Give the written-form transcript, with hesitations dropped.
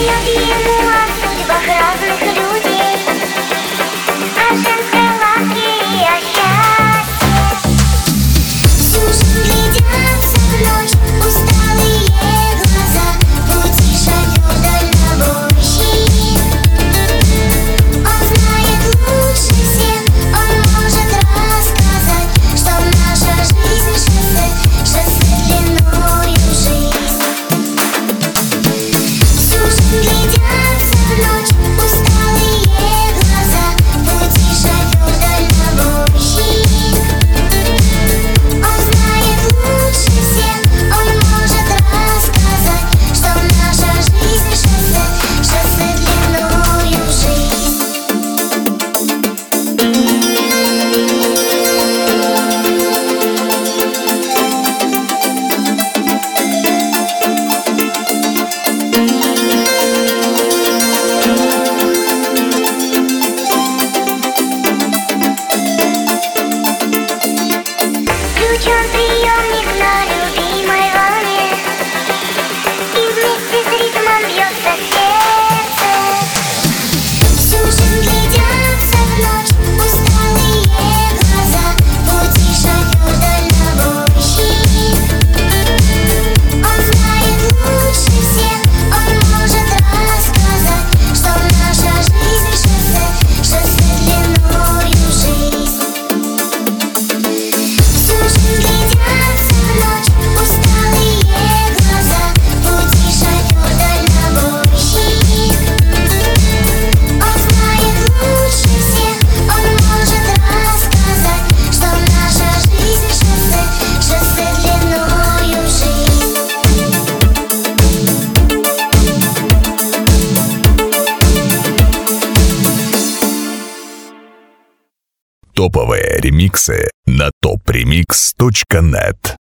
ему о судьбах разных людей, о женской ласке и о счастье. Всю жизнь глядятся в ночь усталые глаза, пути шофер дальнобойщик. Он знает лучше всех, он может рассказать, что наша жизнь шоссе длиною жизнь. Всю жизнь глядятся в ночь усталые глаза, пути шофер дальнобойщик. Он знает лучше всех, он может рассказать, что наша жизнь шоссе длиною жизнь. Включен приемник на любимой волне, и вместе с ритмом бьется сердце. Всю жизнь глядятся в ночь усталые глаза, пути шофер дальнобойщик. Он знает лучше всех, он может рассказать, что наша жизнь шоссе длиною жизнь. Всю жизнь глядятся в ночь усталые глаза, пути шофер дальнобойщик. Он знает лучше всех, он может рассказать, что наша жизнь шоссе длиною жизнь. Топовые ремиксы на topremix.net.